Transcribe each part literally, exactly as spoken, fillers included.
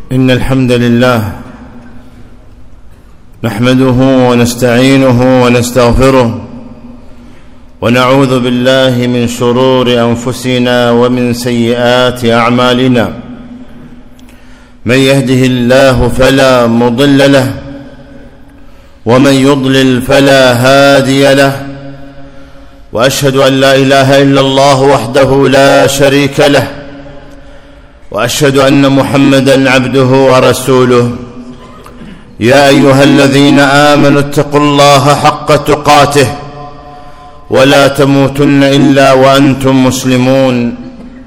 إن الحمد لله نحمده ونستعينه ونستغفره ونعوذ بالله من شرور أنفسنا ومن سيئات أعمالنا. من يهده الله فلا مضل له ومن يضلل فلا هادي له، وأشهد أن لا إله إلا الله وحده لا شريك له، وأشهد أن محمدًا عبده ورسوله. يا أيها الذين آمنوا اتقوا الله حق تقاته ولا تموتن إلا وأنتم مسلمون.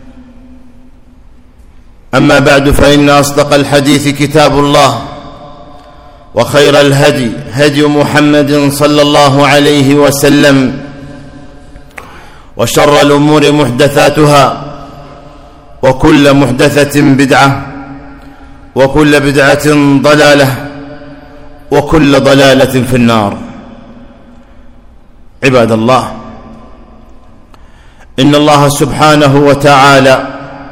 أما بعد، فإن أصدق الحديث كتاب الله، وخير الهدي هدي محمد صلى الله عليه وسلم، وشر الأمور محدثاتها، وكل محدثة بدعة، وكل بدعة ضلالة، وكل ضلالة في النار. عباد الله، إن الله سبحانه وتعالى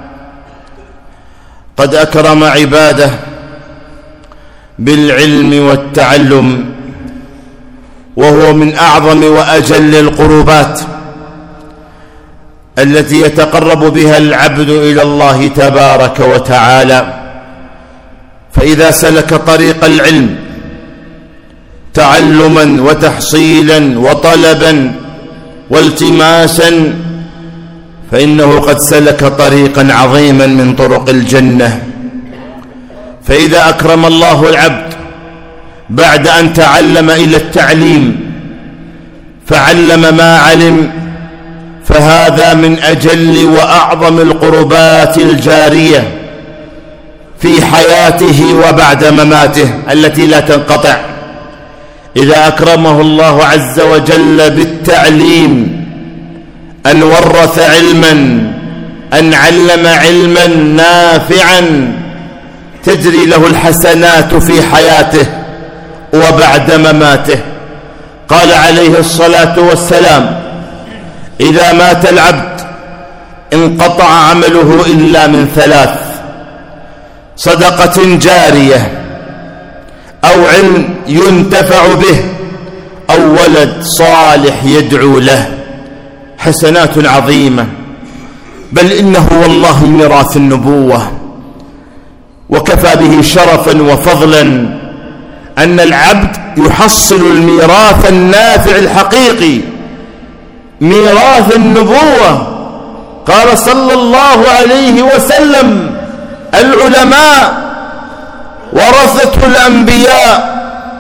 قد أكرم عباده بالعلم والتعلم، وهو من أعظم وأجل القربات التي يتقرب بها العبد إلى الله تبارك وتعالى. فإذا سلك طريق العلم تعلما وتحصيلا وطلبا والتماسا، فإنه قد سلك طريقا عظيما من طرق الجنة. فإذا أكرم الله العبد بعد أن تعلم إلى التعليم فعلم ما علم، فهذا من أجل وأعظم القربات الجارية في حياته وبعد مماته التي لا تنقطع. إذا أكرمه الله عز وجل بالتعليم، أن ورث علما، أن علم علما نافعا تجري له الحسنات في حياته وبعد مماته. قال عليه الصلاة والسلام: إذا مات العبد انقطع عمله إلا من ثلاث: صدقة جارية، أو علم ينتفع به، أو ولد صالح يدعو له. حسنات عظيمة، بل إنه والله ميراث النبوة، وكفى به شرفا وفضلا أن العبد يحصل الميراث النافع الحقيقي، ميراث النبوة. قال صلى الله عليه وسلم: العلماء ورثة الأنبياء،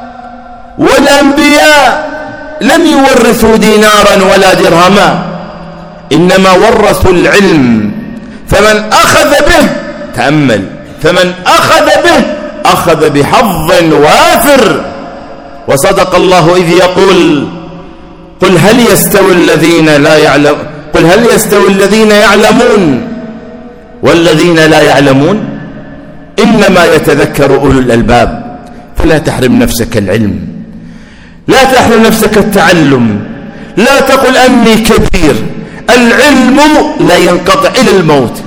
والأنبياء لم يورثوا دينارا ولا درهما، إنما ورثوا العلم. فمن أخذ به، تأمل، فمن أخذ به أخذ بحظ وافر. وصدق الله إذ يقول: قل هل يستوي الذين لا يعلم قل هل يستوي الذين يعلمون والذين لا يعلمون؟ إنما يتذكر أولو الألباب. فلا تحرم نفسك العلم، لا تحرم نفسك التعلم، لا تقل أني كبير. العلم لا ينقطع إلى الموت.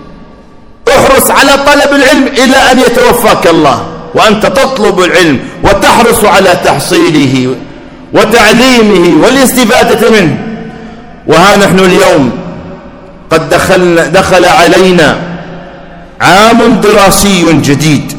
احرص على طلب العلم إلى أن يتوفاك الله وأنت تطلب العلم وتحرص على تحصيله وتعليمه والاستفادة منه. وها نحن اليوم قد دخلنا دخل علينا عام دراسي جديد.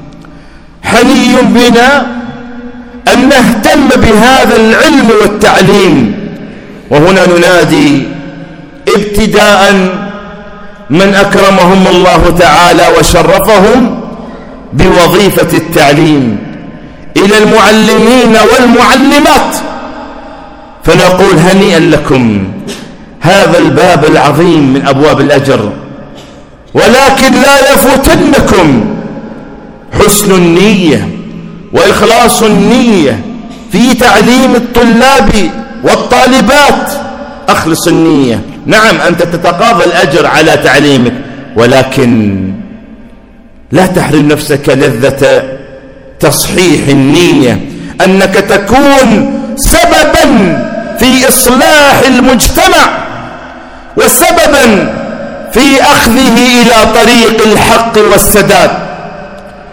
حري بنا أن نهتم بهذا العلم والتعليم. وهنا ننادي ابتداء من أكرمهم الله تعالى وشرفهم بوظيفة التعليم إلى المعلمين والمعلمات، فنقول: هنيئا لكم، هذا الباب العظيم من أبواب الأجر. ولكن لا يفوتنكم حسن النية وإخلاص النية في تعليم الطلاب والطالبات. أخلص النية. نعم، أنت تتقاضى الأجر على تعليمك، ولكن لا تحرم نفسك لذة تصحيح النية، أنك تكون سببا في إصلاح المجتمع وسببا في أخذه إلى طريق الحق والسداد.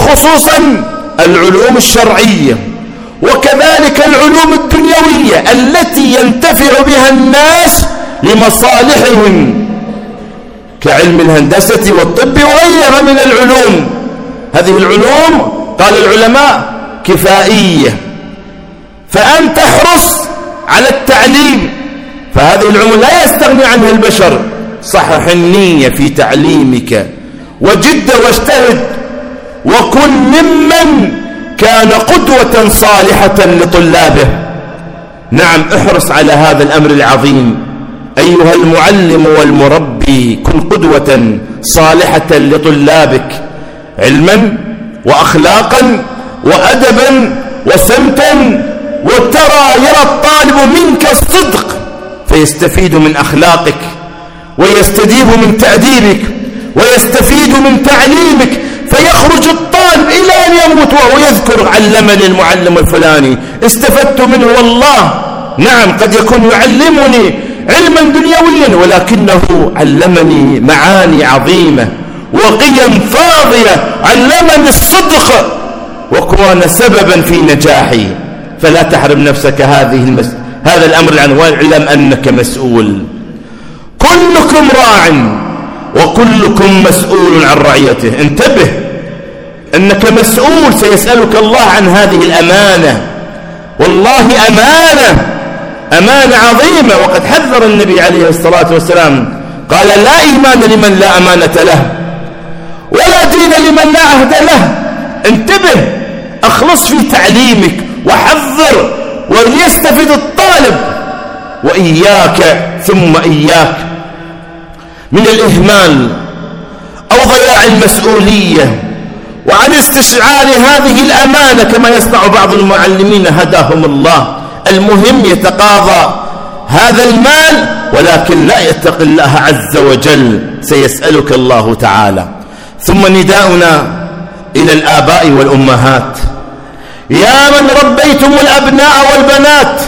خصوصا العلوم الشرعية، وكذلك العلوم الدنيوية التي ينتفع بها الناس لمصالحهم كعلم الهندسة والطب وغيرها من العلوم. هذه العلوم قال العلماء كفائية، فأنت احرص على التعليم، فهذه العلوم لا يستغني عنها البشر. صحح النية في تعليمك وجد واجتهد، وكن ممن كان قدوة صالحة لطلابه. نعم، احرص على هذا الأمر العظيم أيها المعلم والمربي، كن قدوة صالحة لطلابك علما وأخلاقا وأدبا وسمتا، وترى يرى الطالب منك الصدق فيستفيد من أخلاقك ويستديب من تأديبك ويستفيد من تعليمك، فيخرج الطالب إلى أن يموت وهو يذكر علمني المعلم الفلاني، استفدت منه والله. نعم، قد يكون يعلمني علما دنيويا ولكنه علمني معاني عظيمة وقيم فاضلة، علمني الصدق وكان سببا في نجاحي. فلا تحرم نفسك هذه المس... هذا الأمر العنوان، واعلم أنك مسؤول. كلكم راع وكلكم مسؤول عن رعيته. انتبه أنك مسؤول، سيسألك الله عن هذه الأمانة، والله أمانة أمانة عظيمة. وقد حذر النبي عليه الصلاة والسلام قال لا إيمان لمن لا أمانة له ولا دين لمن لا عهد له. انتبه، أخلص في تعليمك وحذر وليستفيد الطالب، وإياك ثم إياك من الإهمال أو ضياع المسؤولية وعن استشعار هذه الأمانة كما يصنع بعض المعلمين هداهم الله. المهم يتقاضى هذا المال ولكن لا يتقي الله عز وجل، سيسألك الله تعالى. ثم نداؤنا إلى الآباء والأمهات، يا من ربيتم الأبناء والبنات،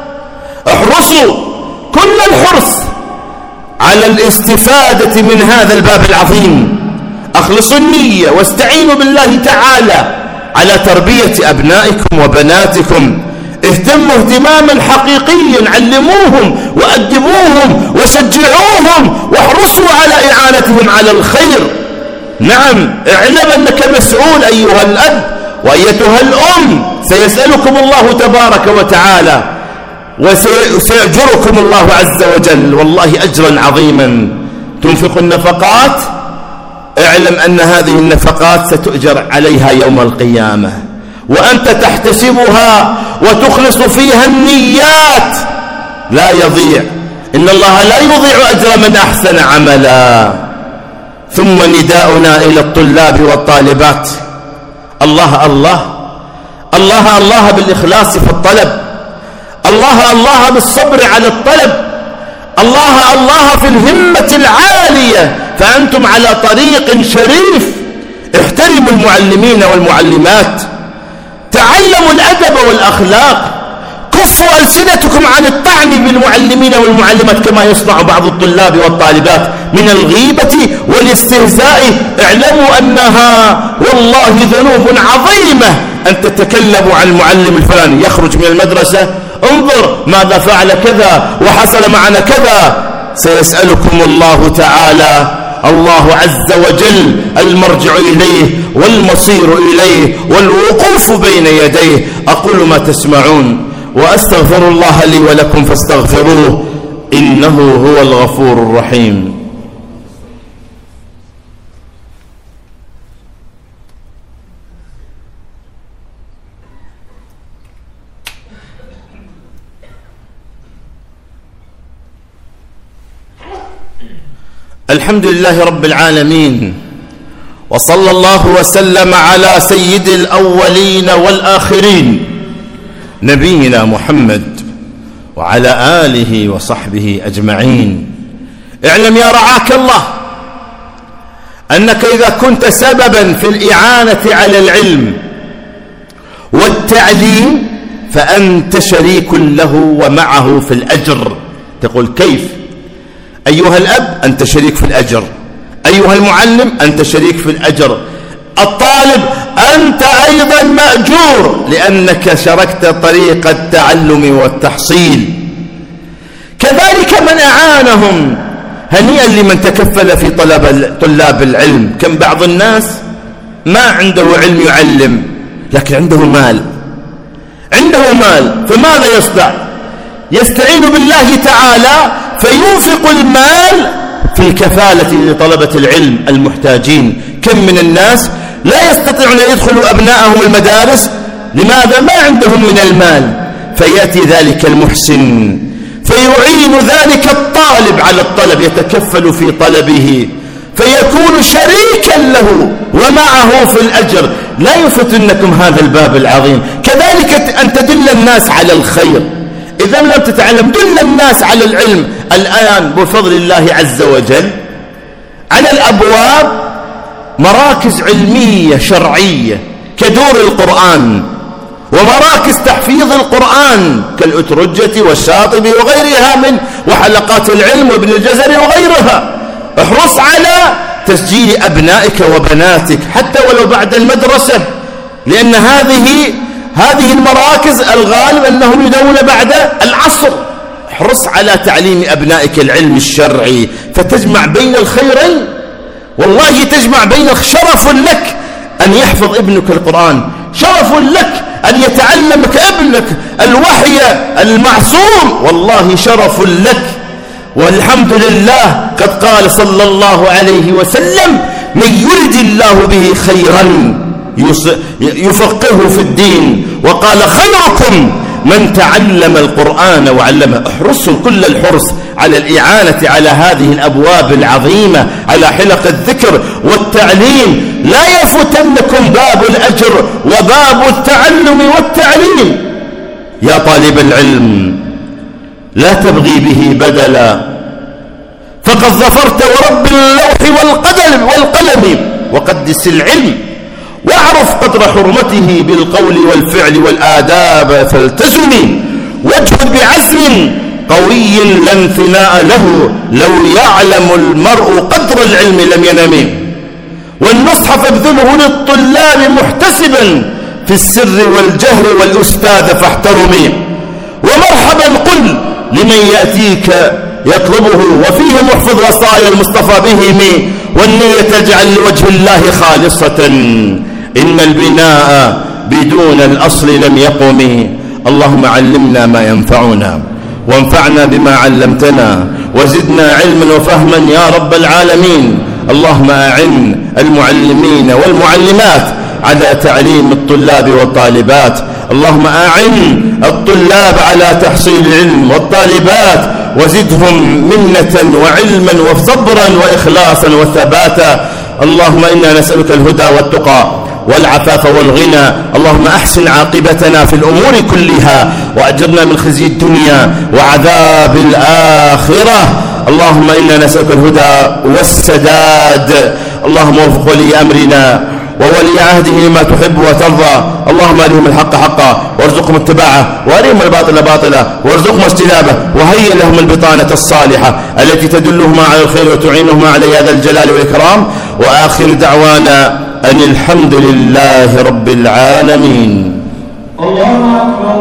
احرصوا كل الحرص على الاستفادة من هذا الباب العظيم. اخلصوا النية واستعينوا بالله تعالى على تربية أبنائكم وبناتكم. اهتموا اهتماما حقيقيا، علموهم وأدبوهم وشجعوهم واحرصوا على إعانتهم على الخير. نعم، اعلم أنك مسؤول أيها الأب وأيتها الأم، سيسألكم الله تبارك وتعالى وسيأجركم الله عز وجل والله أجرا عظيما. تنفق النفقات، اعلم أن هذه النفقات ستؤجر عليها يوم القيامة، وأنت تحتسبها وتخلص فيها النيات، لا يضيع. إن الله لا يضيع أجر من أحسن عملا. ثم نداؤنا إلى الطلاب والطالبات، الله الله الله الله بالإخلاص في الطلب، الله الله بالصبر على الطلب، الله الله في الهمة العالية، فأنتم على طريق شريف. احترموا المعلمين والمعلمات، تعلموا الأدب والأخلاق، كفوا ألسنتكم عن الطعن بالمعلمين والمعلمات كما يصنع بعض الطلاب والطالبات من الغيبة والاستهزاء. اعلموا أنها والله ذنوب عظيمة أن تتكلموا عن المعلم الفلاني، يخرج من المدرسة انظر ماذا فعل كذا وحصل معنا كذا. سيسألكم الله تعالى، الله عز وجل المرجع إليه والمصير إليه والوقوف بين يديه. أقول ما تسمعون وأستغفر الله لي ولكم فاستغفروه إنه هو الغفور الرحيم. الحمد لله رب العالمين، وصلى الله وسلم على سيد الأولين والآخرين نبينا محمد وعلى آله وصحبه أجمعين. اعلم يا رعاك الله أنك إذا كنت سببا في الإعانة على العلم والتعليم فأنت شريك له ومعه في الأجر. تقول كيف؟ أيها الأب أنت شريك في الأجر، أيها المعلم أنت شريك في الأجر، الطالب وأنت أيضا مأجور لأنك شاركت طريق التعلم والتحصيل. كذلك من أعانهم، هنيئا لمن تكفل في طلب طلاب العلم. كم بعض الناس ما عنده علم يعلم لكن عنده مال، عنده مال، فماذا يصنع؟ يستعين بالله تعالى فينفق المال في كفالة لطلبة العلم المحتاجين. كم من الناس لا يستطيعون أن يدخلوا أبنائهم المدارس، لماذا؟ ما عندهم من المال، فيأتي ذلك المحسن فيعين ذلك الطالب على الطلب، يتكفل في طلبه فيكون شريكا له ومعه في الأجر. لا يفتنكم هذا الباب العظيم. كذلك أن تدل الناس على الخير، إذا لم تتعلم دل الناس على العلم. الآن بفضل الله عز وجل على الأبواب مراكز علمية شرعية كدور القرآن ومراكز تحفيظ القرآن كالأترجة والشاطبي وغيرها من وحلقات العلم وابن الجزري وغيرها. احرص على تسجيل أبنائك وبناتك حتى ولو بعد المدرسة، لأن هذه هذه المراكز الغالب أنهم يدون بعد العصر. احرص على تعليم أبنائك العلم الشرعي فتجمع بين الخيرين، والله تجمع بين. شرف لك أن يحفظ ابنك القرآن، شرف لك أن يتعلمك ابنك الوحي المعصوم، والله شرف لك. والحمد لله قد قال صلى الله عليه وسلم: من يرد الله به خيرا يفقهه في الدين، وقال: خيركم من تعلم القرآن وعلمه. احرصوا كل الحرص على الإعانة على هذه الأبواب العظيمة، على حلق الذكر والتعليم. لا يفوتنكم باب الأجر وباب التعلم والتعليم. يا طالب العلم لا تبغي به بدلا، فقد ظفرت ورب اللوح والقلم والقلم وقدس العلم، واعرف قدر حرمته بالقول والفعل والآداب فالتزمي، واجهد بعزم قوي لا انثناء له، لو يعلم المرء قدر العلم لم ينم. والنصح فابذله للطلاب محتسبا في السر والجهر، والأستاذ فاحترمي. ومرحبا قل لمن يأتيك يطلبه، وفيه محفظ وصايا المصطفى بهم، والنية اجعل لوجه الله خالصة، إن البناء بدون الأصل لم يقم. اللهم علمنا ما ينفعنا وانفعنا بما علمتنا، وزدنا علما وفهما يا رب العالمين. اللهم أعن المعلمين والمعلمات على تعليم الطلاب والطالبات، اللهم أعن الطلاب على تحصيل العلم والطالبات، وزدهم منة وعلما وصبرا وإخلاصا وثباتا. اللهم إنا نسألك الهدى والتقى والعفاف والغنى. اللهم أحسن عاقبتنا في الأمور كلها، وأجرنا من خزي الدنيا وعذاب الآخرة. اللهم إنا نسألك الهدى والسداد. اللهم وفق ولي أمرنا وولي عهده لما تحب وترضى. اللهم أرهم الحق حقا وارزقهم اتباعه، وأرهم الباطل باطلا وارزقهم اجتنابه، وهيئ لهم البطانة الصالحة التي تدلهما على الخير وتعينهما على هذا الجلال والإكرام. وآخر دعوانا أن الحمد لله رب العالمين. الله أكبر.